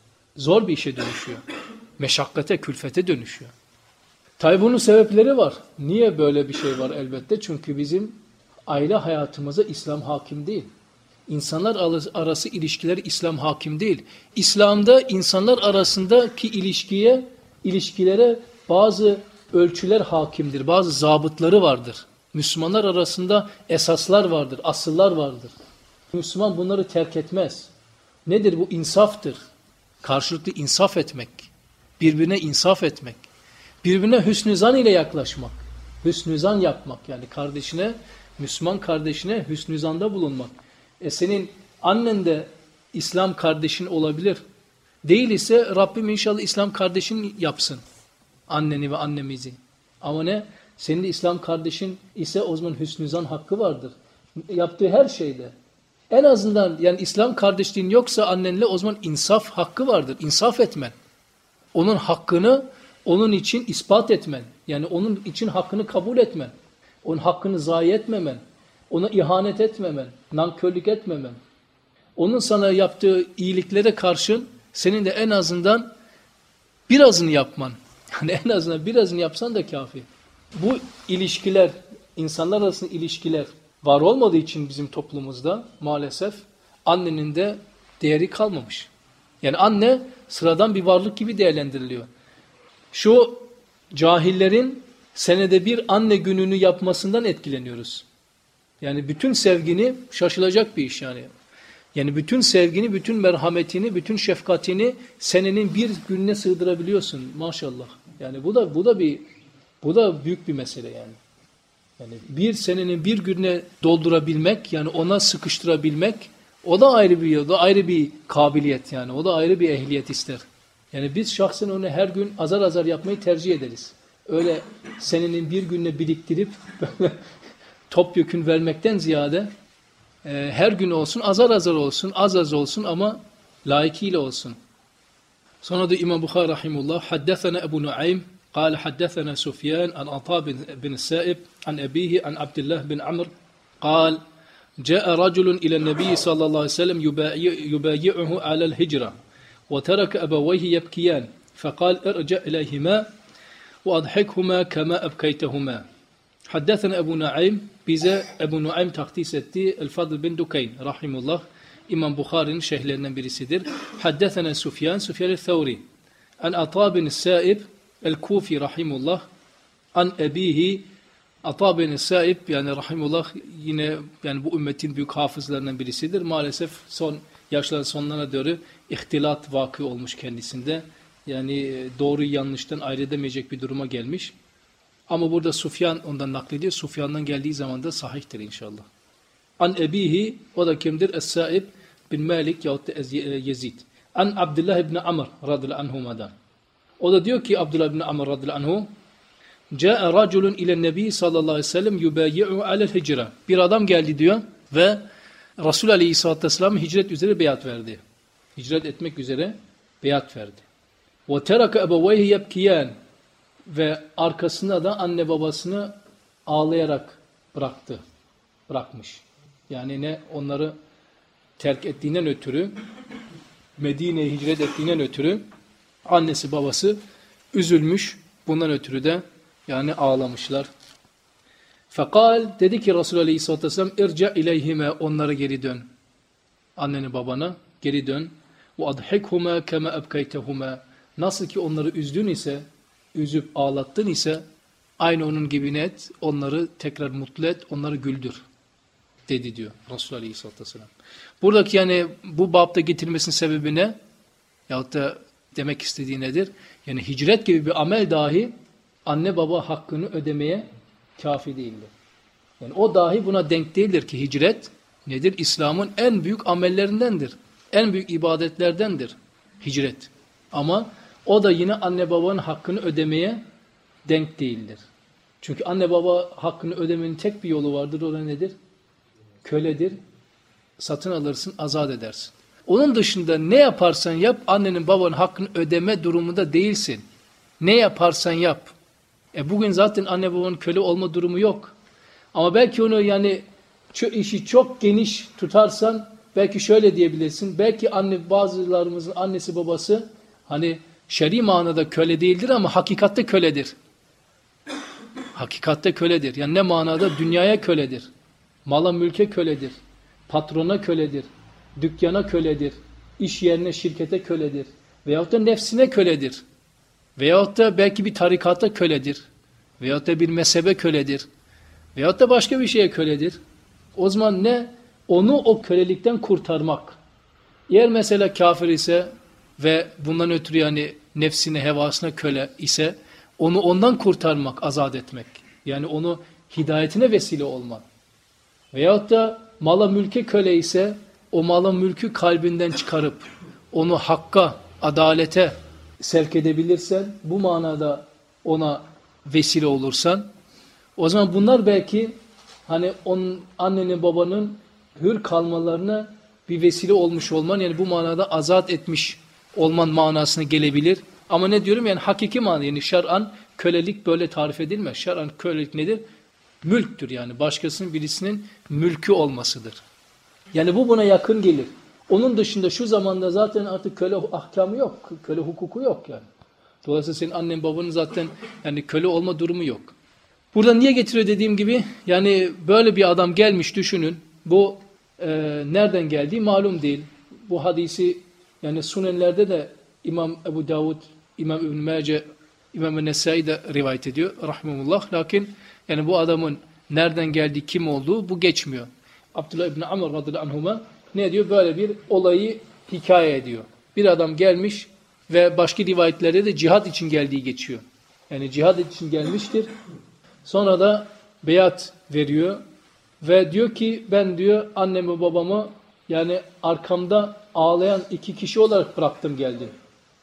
A: zor bir işe dönüşüyor. Meşakkate, külfete dönüşüyor. Tabi bunun sebepleri var. Niye böyle bir şey var elbette? Çünkü bizim aile hayatımıza İslam hakim değil. İnsanlar arası ilişkiler İslam hakim değil. İslam'da insanlar arasındaki ilişkiye, ilişkilere bazı ölçüler hakimdir. Bazı zabıtları vardır. Müslümanlar arasında esaslar vardır, asıllar vardır. Müslüman bunları terk etmez. Nedir bu? İnsaftır. Karşılıklı insaf etmek. Birbirine insaf etmek. Birbirine hüsnü zan ile yaklaşmak. Hüsnü zan yapmak. Yani kardeşine, Müslüman kardeşine hüsnü zanda bulunmak. E senin annen de İslam kardeşin olabilir. Değil ise Rabbim inşallah İslam kardeşin yapsın. Anneni ve annemizi. Ama ne? Senin de İslam kardeşin ise o zaman hüsnü zan hakkı vardır. Yaptığı her şeyde. En azından yani İslam kardeşliğin yoksa annenle o zaman insaf hakkı vardır. İnsaf etmen. Onun hakkını onun için ispat etmen. Yani onun için hakkını kabul etmen. Onun hakkını zayi etmemen. Ona ihanet etmemen. Nankörlük etmemen. Onun sana yaptığı iyiliklere karşın senin de en azından birazını yapman. Yani en azından birazını yapsan da kafi. Bu ilişkiler, insanlar arasında ilişkiler var olmadığı için bizim toplumumuzda maalesef annenin de değeri kalmamış. Yani anne sıradan bir varlık gibi değerlendiriliyor. Şu cahillerin senede bir anne gününü yapmasından etkileniyoruz. Yani bütün sevgini, şaşılacak bir iş yani. Yani bütün sevgini, bütün merhametini, bütün şefkatini senenin bir gününe sığdırabiliyorsun maşallah. Yani bu da bu da bir bu da büyük bir mesele yani. Yani bir senenin bir gününe doldurabilmek, yani ona sıkıştırabilmek, o da ayrı bir o da ayrı bir kabiliyet yani. O da ayrı bir ehliyet ister. Yani biz şahsen onu her gün azar azar yapmayı tercih ederiz. Öyle senenin bir gününe biriktirip böyle topyekün vermekten ziyade e, her gün olsun, azar azar olsun, az az olsun ama layıkıyla olsun. Sonra da İmam Bukhari rahimullah haddesena Ebu Nuaym قال حدثنا سفيان عن عطاء بن السائب عن أبيه عن عبد الله بن عمرو قال جاء رجل إلى النبي صلى الله عليه وسلم يبايعه على الهجرة وترك أبويه يبكيان فقال ارجع إليهما وأضحكهما كما أبكيتهما حدثنا أبو نعيم bize Ebu Nuaym takdis etti El-Fadl bin Dukayn rahimullah İmam Bukhari'nin şeyhlerinden birisidir. Haddesena Sufyan Sufyan el-Thawri an Ata bin Sa'ib El-Kufi rahimullah an ebihi Ata bin Sa'ib yani rahimullah yine yani bu ümmetin büyük hafızlarından birisidir. Maalesef son yaşların sonlarına doğru ihtilat vakı olmuş kendisinde. Yani doğru yanlıştan ayırt edemeyecek bir duruma gelmiş. Ama burada Sufyan ondan naklediyor. Sufyan'dan geldiği zaman da sahihtir inşallah. An ebihi o da kimdir? Es-Sa'ib bin Malik yahut da Yezid. An Abdullah ibn Amr radıyallahu anhuma'dan. O da diyor ki Abdullah ibn Amr radıyallahu anhu Câ'e raculun ile nebi sallallahu aleyhi ve sellem yubayi'u alel hicra. Bir adam geldi diyor ve Resul aleyhissalatü vesselam hicret üzere beyat verdi. Hicret etmek üzere beyat verdi. Ve teraka ebeveyhi yebkiyan. Ve arkasında da anne babasını ağlayarak bıraktı. Bırakmış. Yani ne onları terk ettiğinden ötürü, Medine'ye hicret ettiğinden ötürü annesi babası üzülmüş. Bundan ötürü de yani ağlamışlar. Fekal dedi ki Resulullah Aleyhisselatü Vesselam irca ileyhime onlara geri dön. Anneni babana geri dön. Ve adhikhuma kema ebkeytehuma. Nasıl ki onları üzdün ise üzüp ağlattın ise aynı onun gibi net onları tekrar mutlu et, onları güldür dedi diyor Resulullah Aleyhisselatü Vesselam. Buradaki yani bu babda getirmesinin sebebi ne? Yahut da demek istediği nedir? Yani hicret gibi bir amel dahi anne baba hakkını ödemeye kafi değildir. Yani o dahi buna denk değildir ki hicret nedir? İslam'ın en büyük amellerindendir. En büyük ibadetlerdendir hicret. Ama o da yine anne babanın hakkını ödemeye denk değildir. Çünkü anne baba hakkını ödemenin tek bir yolu vardır. O da nedir? Köledir. Satın alırsın, azat edersin. Onun dışında ne yaparsan yap, annenin babanın hakkını ödeme durumunda değilsin. Ne yaparsan yap. E bugün zaten anne babanın köle olma durumu yok. Ama belki onu yani işi çok geniş tutarsan belki şöyle diyebilirsin. Belki anne bazılarımızın annesi babası hani şer'i manada köle değildir ama hakikatte köledir. Hakikatte köledir. Yani ne manada? Dünyaya köledir. Mala mülke köledir. Patrona köledir. Dükkana köledir. İş yerine, şirkete köledir. Veyahut da nefsine köledir. Veyahut da belki bir tarikata köledir. Veyahut da bir mezhebe köledir. Veyahut da başka bir şeye köledir. O zaman ne? Onu o kölelikten kurtarmak. Eğer mesela kafir ise ve bundan ötürü yani nefsine, hevasına köle ise onu ondan kurtarmak, azat etmek. Yani onu hidayetine vesile olmak. Veyahut da mala mülke köle ise o mala mülkü kalbinden çıkarıp onu hakka, adalete sevk edebilirsen, bu manada ona vesile olursan, o zaman bunlar belki hani onun, annenin babanın hür kalmalarına bir vesile olmuş olman, yani bu manada azat etmiş olman manasına gelebilir. Ama ne diyorum yani hakiki manada, yani şer'an kölelik böyle tarif edilmez. Şer'an kölelik nedir? Mülktür yani başkasının birisinin mülkü olmasıdır. Yani bu buna yakın gelir. Onun dışında şu zamanda zaten artık köle ahkamı yok. Köle hukuku yok yani. Dolayısıyla senin annen babanın zaten yani köle olma durumu yok. Burada niye getiriyor dediğim gibi yani böyle bir adam gelmiş düşünün. Bu e, nereden geldiği malum değil. Bu hadisi yani Sunenlerde de İmam Ebu Davud, İmam İbn Mace, İmam Nesai de rivayet ediyor rahimehullah. Lakin yani bu adamın nereden geldiği, kim olduğu bu geçmiyor. Abdullah İbn Amr radıyallahu anhuma ne diyor? Böyle bir olayı hikaye ediyor. Bir adam gelmiş ve başka rivayetlerde de cihad için geldiği geçiyor. Yani cihad için gelmiştir. Sonra da beyat veriyor ve diyor ki ben diyor annemi babamı yani arkamda ağlayan iki kişi olarak bıraktım geldim.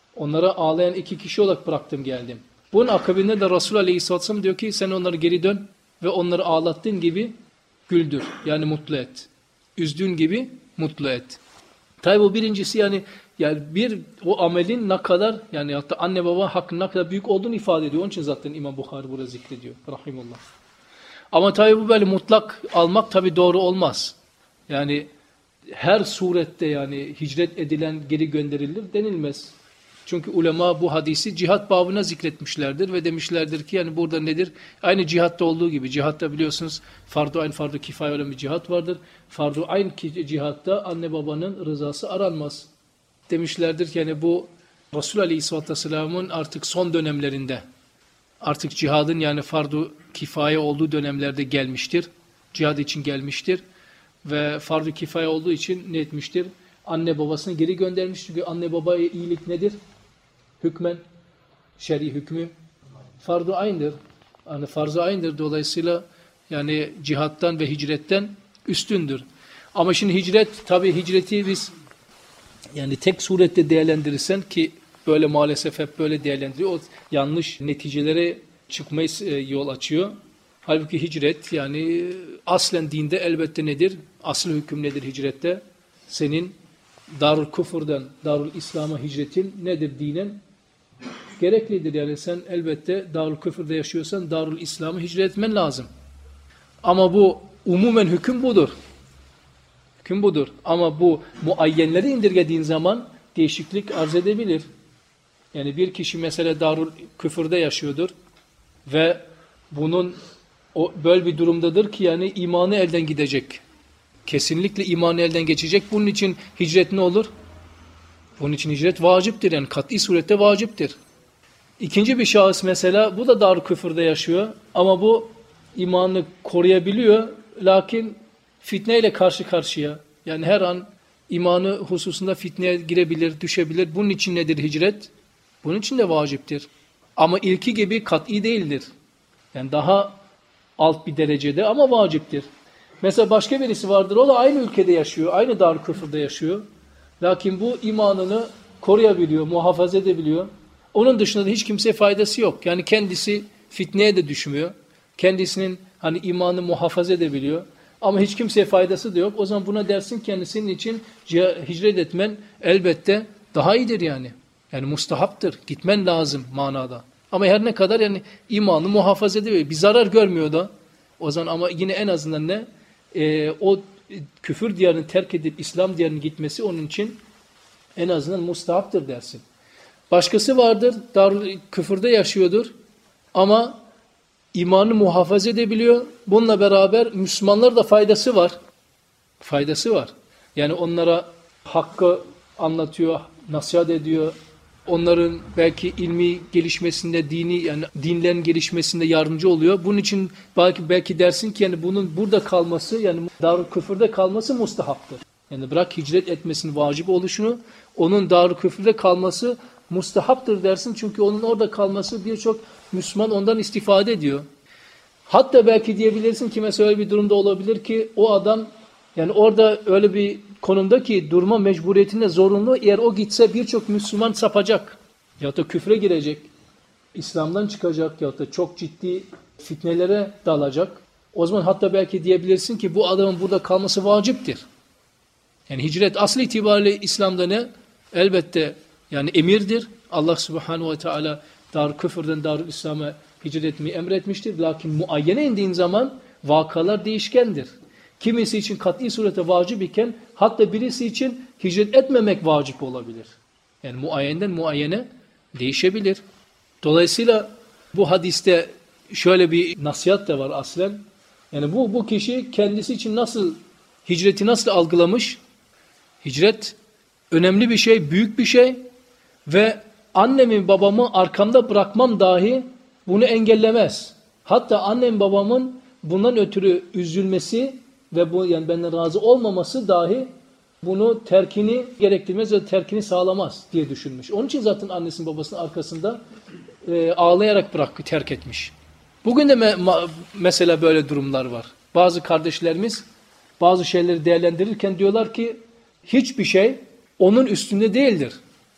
A: Onlara ağlayan iki kişi olarak bıraktım geldim. Bunun akabinde de Resul Aleyhisselatü Vesselam diyor ki sen onları geri dön ve onları ağlattığın gibi güldür. Yani mutlu et. Üzdüğün gibi mutlu et. Tabi bu birincisi yani yani bir o amelin ne kadar yani hatta anne baba hakkının ne kadar büyük olduğunu ifade ediyor. Onun için zaten İmam Bukhari burada zikrediyor. Rahimullah. Ama tabi bu böyle mutlak almak tabi doğru olmaz. Yani her surette yani hicret edilen geri gönderilir denilmez. Çünkü ulema bu hadisi cihat babına zikretmişlerdir ve demişlerdir ki yani burada nedir? Aynı cihatta olduğu gibi. Cihatta biliyorsunuz fardu ayn fardu kifaye olan bir cihat vardır. Fardu ayn cihatta anne babanın rızası aranmaz. Demişlerdir ki yani bu Resul Aleyhisselatü Vesselam'ın artık son dönemlerinde artık cihadın yani fardu kifaye olduğu dönemlerde gelmiştir. Cihad için gelmiştir. Ve fardu kifaye olduğu için ne etmiştir? Anne babasını geri göndermiş. Çünkü anne babaya iyilik nedir? Hükmen, şer'i hükmü fardu aynıdır. Yani farz-ı aynıdır. Dolayısıyla yani cihattan ve hicretten üstündür. Ama şimdi hicret, tabi hicreti biz yani tek surette değerlendirirsen ki böyle maalesef hep böyle değerlendiriyor. O yanlış neticelere çıkmayı yol açıyor. Halbuki hicret yani aslen dinde elbette nedir? Asıl hüküm nedir hicrette? Senin Darul Kufur'dan Darul İslam'a hicretin nedir dinen? Gereklidir yani sen elbette Darul Küfür'de yaşıyorsan Darul İslam'a hicret etmen lazım. Ama bu umumen hüküm budur. Hüküm budur. Ama bu muayyenleri indirgediğin zaman değişiklik arz edebilir. Yani bir kişi mesela Darul Küfür'de yaşıyordur ve bunun o böyle bir durumdadır ki yani imanı elden gidecek. Kesinlikle imanı elden geçecek. Bunun için hicret ne olur? Bunun için hicret vaciptir. Yani kat'i surette vaciptir. İkinci bir şahıs mesela bu da Darul Küfür'de yaşıyor ama bu imanını koruyabiliyor. Lakin fitneyle karşı karşıya. Yani her an imanı hususunda fitneye girebilir, düşebilir. Bunun için nedir hicret? Bunun için de vaciptir. Ama ilki gibi kat'i değildir. Yani daha alt bir derecede ama vaciptir. Mesela başka birisi vardır, o da aynı ülkede yaşıyor, aynı Darul Küfür'de yaşıyor. Lakin bu imanını koruyabiliyor, muhafaza edebiliyor. Onun dışında da hiç kimseye faydası yok. Yani kendisi fitneye de düşmüyor. Kendisinin hani imanı muhafaza edebiliyor. Ama hiç kimseye faydası da yok. O zaman buna dersin kendisinin için hicret etmen elbette daha iyidir yani. Yani mustahaptır, gitmen lazım manada. Ama her ne kadar yani imanı muhafaza ediyor. Bir zarar görmüyor da. O zaman ama yine en azından ne? Ee, o küfür diyarını terk edip İslam diyarının gitmesi onun için en azından mustahaptır dersin. Başkası vardır, Darul Küfür'de yaşıyordur ama imanı muhafaza edebiliyor. Bununla beraber Müslümanlara da faydası var. Faydası var. Yani onlara hakkı anlatıyor, nasihat ediyor. Onların belki ilmi gelişmesinde, dini yani dinlerin gelişmesinde yardımcı oluyor. Bunun için belki belki dersin ki yani bunun burada kalması yani Darul Küfür'de kalması mustahaptır. Yani bırak hicret etmesinin vacip oluşunu, onun Darul Küfür'de kalması mustahaptır dersin. Çünkü onun orada kalması birçok Müslüman ondan istifade ediyor. Hatta belki diyebilirsin ki mesela öyle bir durumda olabilir ki o adam yani orada öyle bir konumda ki durma mecburiyetinde zorunlu. Eğer o gitse birçok Müslüman sapacak. Ya da küfre girecek. İslam'dan çıkacak ya da çok ciddi fitnelere dalacak. O zaman hatta belki diyebilirsin ki bu adamın burada kalması vaciptir. Yani hicret aslı itibariyle İslam'da ne? Elbette yani emirdir. Allah Subhanahu ve Teala Darul Küfür'den Darul İslam'a hicret etmeyi emretmiştir. Lakin muayyene indiğin zaman vakalar değişkendir. Kimisi için kat'i surete vacip iken hatta birisi için hicret etmemek vacip olabilir. Yani muayyenden muayyene değişebilir. Dolayısıyla bu hadiste şöyle bir nasihat da var aslen. Yani bu bu kişi kendisi için nasıl hicreti nasıl algılamış? Hicret önemli bir şey, büyük bir şey ve annemi babamı arkamda bırakmam dahi bunu engellemez. Hatta annem babamın bundan ötürü üzülmesi ve bu yani benden razı olmaması dahi bunu terkini gerektirmez ve terkini sağlamaz diye düşünmüş. Onun için zaten annesinin babasının arkasında e, ağlayarak bırak terk etmiş. Bugün de me mesela böyle durumlar var. Bazı kardeşlerimiz bazı şeyleri değerlendirirken diyorlar ki hiçbir şey onun üstünde değildir.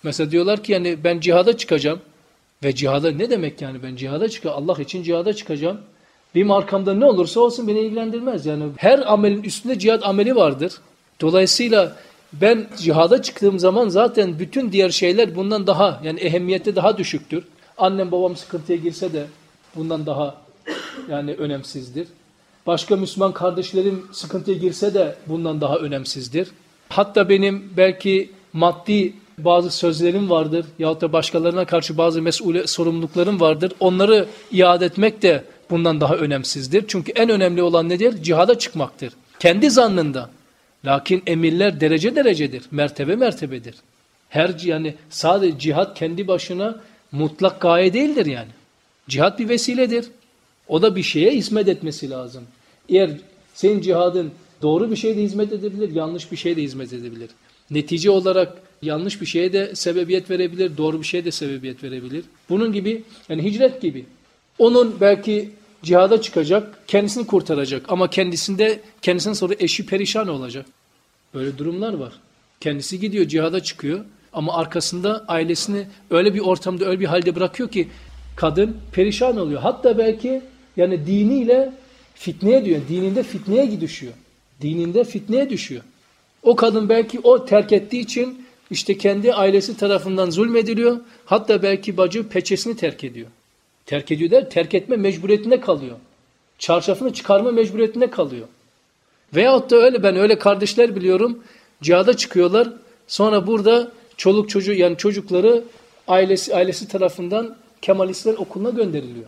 A: Mesela diyorlar ki yani ben cihada çıkacağım. Ve cihada ne demek yani ben cihada çıkacağım? Allah için cihada çıkacağım. Benim arkamda ne olursa olsun beni ilgilendirmez. Yani her amelin üstünde cihat ameli vardır. Dolayısıyla ben cihada çıktığım zaman zaten bütün diğer şeyler bundan daha yani ehemmiyette daha düşüktür. Annem babam sıkıntıya girse de bundan daha yani önemsizdir. Başka Müslüman kardeşlerim sıkıntıya girse de bundan daha önemsizdir. Hatta benim belki maddi bazı sözlerim vardır yahut da başkalarına karşı bazı mesul sorumluluklarım vardır. Onları iade etmek de bundan daha önemsizdir. Çünkü en önemli olan nedir? Cihada çıkmaktır. Kendi zannında. Lakin emirler derece derecedir. Mertebe mertebedir. Her yani sadece cihat kendi başına mutlak gaye değildir yani. Cihat bir vesiledir. O da bir şeye hizmet etmesi lazım. Eğer senin cihadın doğru bir şeye de hizmet edebilir, yanlış bir şeye de hizmet edebilir. Netice olarak yanlış bir şeye de sebebiyet verebilir, doğru bir şeye de sebebiyet verebilir. Bunun gibi yani hicret gibi. Onun belki cihada çıkacak, kendisini kurtaracak ama kendisinde kendisinden sonra eşi perişan olacak. Böyle durumlar var. Kendisi gidiyor cihada çıkıyor ama arkasında ailesini öyle bir ortamda öyle bir halde bırakıyor ki kadın perişan oluyor. Hatta belki yani diniyle fitneye diyor. Dininde fitneye düşüyor. Dininde fitneye düşüyor. O kadın belki o terk ettiği için işte kendi ailesi tarafından zulmediliyor. Hatta belki bacı peçesini terk ediyor. Terk ediyor der, terk etme mecburiyetinde kalıyor. Çarşafını çıkarma mecburiyetinde kalıyor. Veyahut da öyle ben öyle kardeşler biliyorum. Cihada çıkıyorlar. Sonra burada çoluk çocuğu yani çocukları ailesi ailesi tarafından Kemalistler okuluna gönderiliyor.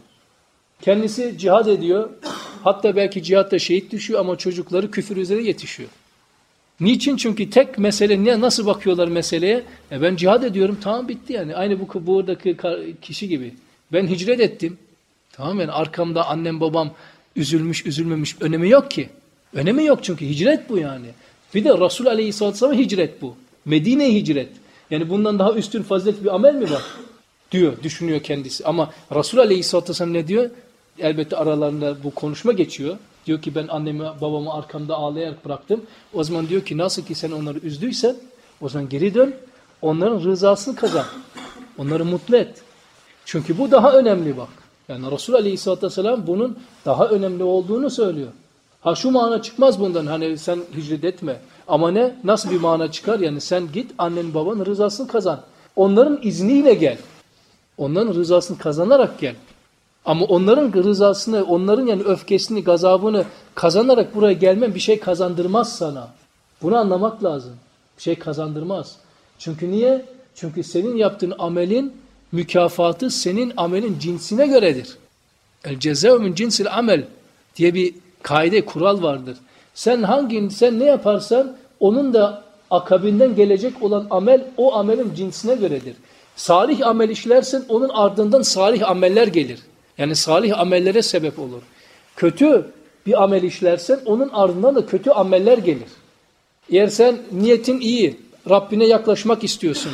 A: Kendisi cihad ediyor. Hatta belki cihatta şehit düşüyor ama çocukları küfür üzere yetişiyor. Niçin? Çünkü tek mesele ne nasıl bakıyorlar meseleye? E ben cihad ediyorum tamam bitti yani. Aynı bu buradaki kişi gibi. Ben hicret ettim. Tamam yani arkamda annem babam üzülmüş üzülmemiş önemi yok ki. Önemi yok çünkü hicret bu yani. Bir de Resul Aleyhisselatü Vesselam hicret bu. Medine'ye hicret. Yani bundan daha üstün fazilet bir amel mi var? Diyor, düşünüyor kendisi. Ama Resul Aleyhisselatü Vesselam ne diyor? Elbette aralarında bu konuşma geçiyor. Diyor ki ben annemi babamı arkamda ağlayarak bıraktım. O zaman diyor ki nasıl ki sen onları üzdüysen o zaman geri dön. Onların rızasını kazan. Onları mutlu et. Çünkü bu daha önemli bak. Yani Resul Aleyhisselatü Vesselam bunun daha önemli olduğunu söylüyor. Ha şu mana çıkmaz bundan hani sen hicret etme. Ama ne? Nasıl bir mana çıkar? Yani sen git annen babanın rızasını kazan. Onların izniyle gel. Onların rızasını kazanarak gel. Ama onların rızasını, onların yani öfkesini, gazabını kazanarak buraya gelmen bir şey kazandırmaz sana. Bunu anlamak lazım. Bir şey kazandırmaz. Çünkü niye? Çünkü senin yaptığın amelin mükafatı senin amelin cinsine göredir. El cezâ'u min cinsil amel diye bir kaide, kural vardır. Sen hangi, sen ne yaparsan onun da akabinden gelecek olan amel o amelin cinsine göredir. Salih amel işlersen onun ardından salih ameller gelir. Yani salih amellere sebep olur. Kötü bir amel işlersen onun ardından da kötü ameller gelir. Eğer sen niyetin iyi, Rabbine yaklaşmak istiyorsun.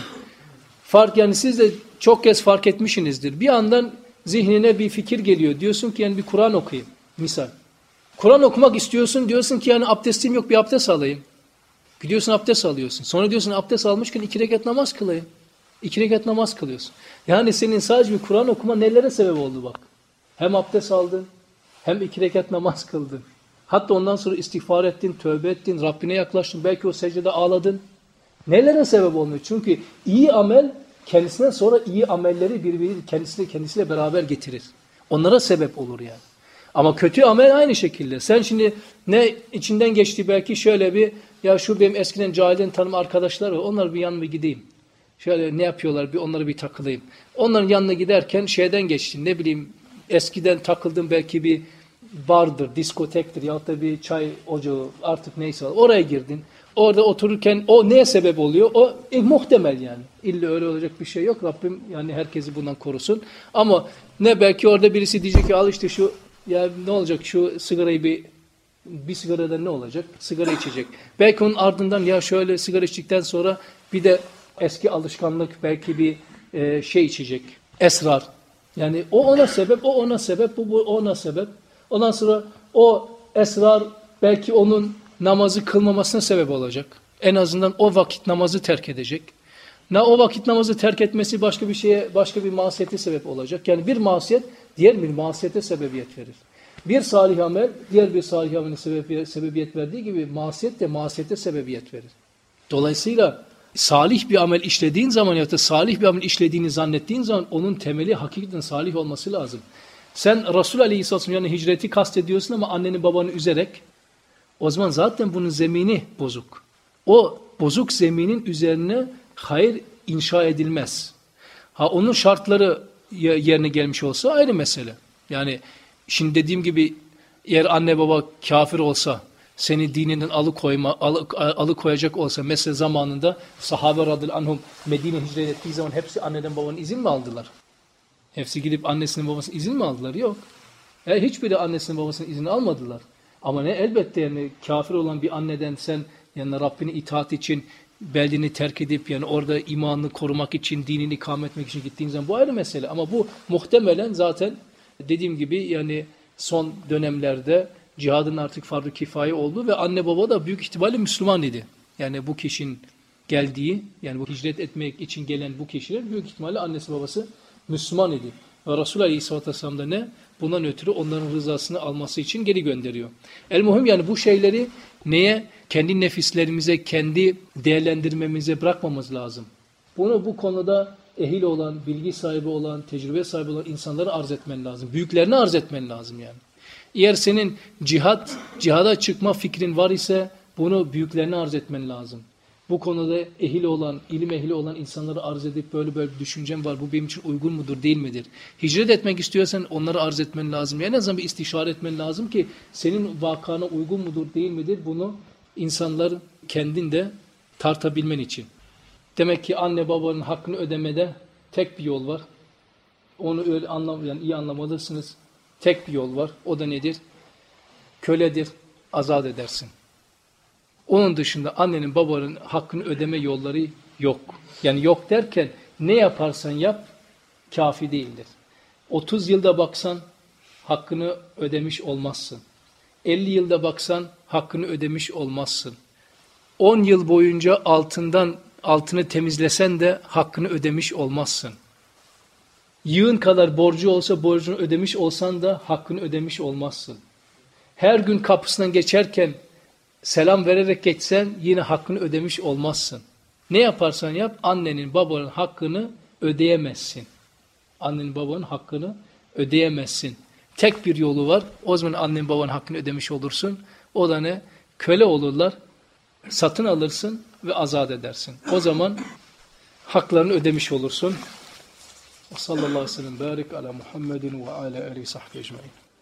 A: Fark yani siz de çok kez fark etmişsinizdir. Bir yandan zihnine bir fikir geliyor. Diyorsun ki yani bir Kur'an okuyayım. Misal. Kur'an okumak istiyorsun. Diyorsun ki yani abdestim yok bir abdest alayım. Gidiyorsun abdest alıyorsun. Sonra diyorsun abdest almışken iki rekat namaz kılayım. İki rekat namaz kılıyorsun. Yani senin sadece bir Kur'an okuma nelere sebep oldu bak. Hem abdest aldın, hem iki rekat namaz kıldın. Hatta ondan sonra istiğfar ettin, tövbe ettin, Rabbine yaklaştın. Belki o secdede ağladın. Nelere sebep olmuyor? Çünkü iyi amel kendisinden sonra iyi amelleri birbiri kendisiyle kendisiyle beraber getirir. Onlara sebep olur yani. Ama kötü amel aynı şekilde. Sen şimdi ne içinden geçti belki şöyle bir ya şu benim eskiden cahilden tanım arkadaşlar var. Onlar bir yanıma gideyim. Şöyle ne yapıyorlar bir onlara bir takılayım. Onların yanına giderken şeyden geçtin ne bileyim eskiden takıldığım belki bir bardır, diskotektir ya da bir çay ocağı artık neyse oraya girdin. Orada otururken o neye sebep oluyor? O e, muhtemel yani. İlla öyle olacak bir şey yok. Rabbim yani herkesi bundan korusun. Ama ne belki orada birisi diyecek ki al işte şu ya ne olacak şu sigarayı bir bir sigarada ne olacak? Sigara içecek. Belki onun ardından ya şöyle sigara içtikten sonra bir de eski alışkanlık belki bir e, şey içecek. Esrar. Yani o ona sebep, o ona sebep, bu, bu ona sebep. Ondan sonra o esrar belki onun namazı kılmamasına sebep olacak. En azından o vakit namazı terk edecek. Ne o vakit namazı terk etmesi başka bir şeye, başka bir masiyete sebep olacak. Yani bir masiyet diğer bir masiyete sebebiyet verir. Bir salih amel diğer bir salih amele sebebiyet, sebebiyet verdiği gibi masiyet de masiyete sebebiyet verir. Dolayısıyla salih bir amel işlediğin zaman ya da salih bir amel işlediğini zannettiğin zaman onun temeli hakikaten salih olması lazım. Sen Resul Aleyhisselam yani hicreti kastediyorsun ama annenin babanı üzerek o zaman zaten bunun zemini bozuk. O bozuk zeminin üzerine hayır inşa edilmez. Ha onun şartları yerine gelmiş olsa ayrı mesele. Yani şimdi dediğim gibi eğer anne baba kafir olsa seni dininden alıkoyma, alı, alıkoyacak olsa mesela zamanında sahabe radıyallahu anhum Medine hicret ettiği zaman hepsi anneden babanın izin mi aldılar? Hepsi gidip annesinin babasının izin mi aldılar? Yok. Yani hiçbiri annesinin babasının izni almadılar. Ama ne elbette yani kafir olan bir anneden sen yani Rabbine itaat için beldeni terk edip yani orada imanını korumak için, dinini ikamet etmek için gittiğin zaman bu ayrı mesele. Ama bu muhtemelen zaten dediğim gibi yani son dönemlerde cihadın artık farz-ı kifaye oldu ve anne baba da büyük ihtimalle Müslüman idi. Yani bu kişinin geldiği yani bu hicret etmek için gelen bu kişiler büyük ihtimalle annesi babası Müslüman idi. Ve Resulullah Aleyhisselatü Vesselam da ne? Bundan ötürü onların rızasını alması için geri gönderiyor. El muhim yani bu şeyleri neye? Kendi nefislerimize, kendi değerlendirmemize bırakmamız lazım. Bunu bu konuda ehil olan, bilgi sahibi olan, tecrübe sahibi olan insanlara arz etmen lazım. Büyüklerine arz etmen lazım yani. Eğer senin cihat, cihada çıkma fikrin var ise bunu büyüklerine arz etmen lazım. Bu konuda ehil olan, ilim ehli olan insanlara arz edip böyle böyle bir düşüncem var. Bu benim için uygun mudur, değil midir? Hicret etmek istiyorsan onlara arz etmen lazım. Yani en azından bir istişare etmen lazım ki senin vakana uygun mudur, değil midir? Bunu insanlar kendinde tartabilmen için. Demek ki anne babanın hakkını ödemede tek bir yol var. Onu öyle anlam, yani iyi anlamalısınız. Tek bir yol var. O da nedir? Köledir. Azat edersin. Onun dışında annenin babanın hakkını ödeme yolları yok. Yani yok derken ne yaparsan yap kafi değildir. otuz yılda baksan hakkını ödemiş olmazsın. elli yılda baksan hakkını ödemiş olmazsın. on yıl boyunca altından altını temizlesen de hakkını ödemiş olmazsın. Yığın kadar borcu olsa borcunu ödemiş olsan da hakkını ödemiş olmazsın. Her gün kapısından geçerken selam vererek geçsen yine hakkını ödemiş olmazsın. Ne yaparsan yap annenin babanın hakkını ödeyemezsin. Annenin babanın hakkını ödeyemezsin. Tek bir yolu var. O zaman annenin babanın hakkını ödemiş olursun. O da ne? Köle olurlar. Satın alırsın ve azat edersin. O zaman haklarını ödemiş olursun. Sallallahu aleyhi ve sellem barik ala Muhammedin ve ala alihi sahbihi ecmaîn.